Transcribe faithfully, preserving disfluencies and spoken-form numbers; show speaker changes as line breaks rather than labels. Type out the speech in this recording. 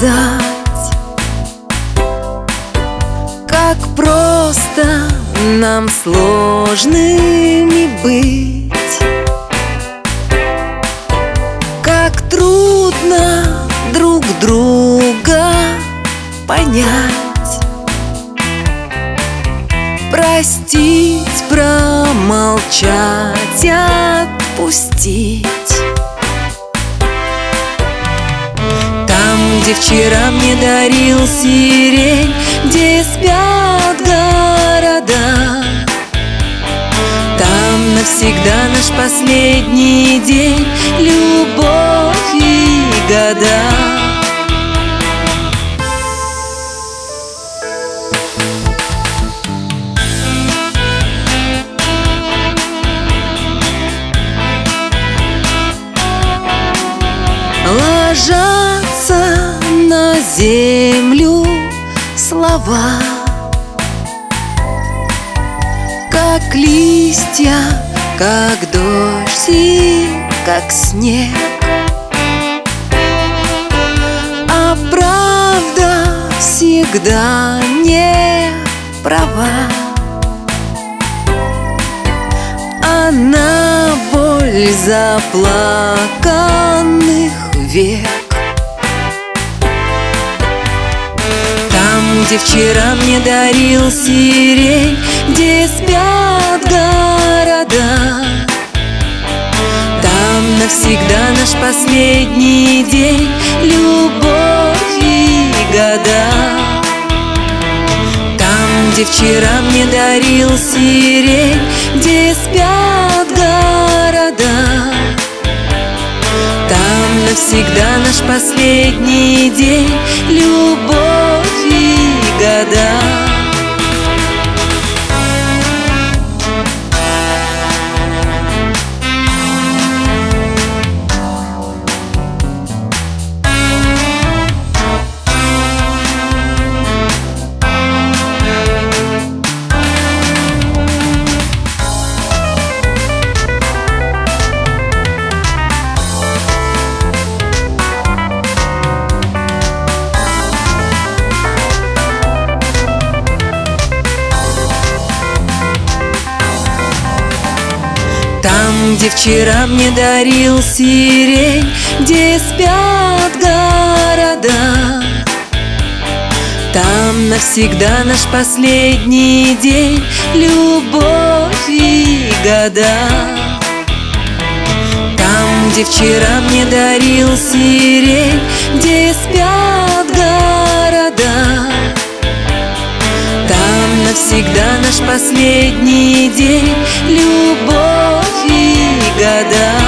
сказать, как просто нам сложными быть, как трудно друг друга понять, простить, промолчать, отпустить. Там, где вчера мне дарил сирень, где спят города, там навсегда наш последний день, любовь и года. Ложатся на землю слова, как листья, как дождь и как снег. А правда всегда не права, она боль заплаканных век. Там, где вчера мне дарил сирень, где спят города, там навсегда наш последний день, любовь и года. Там, где вчера мне дарил сирень, где спят города, там навсегда наш последний день, любовь и года. Там, где вчера мне дарил сирень, где спят города, там навсегда наш последний день, любовь и года. Там, где вчера мне дарил сирень, где спят города, там навсегда наш последний день, любовь и года.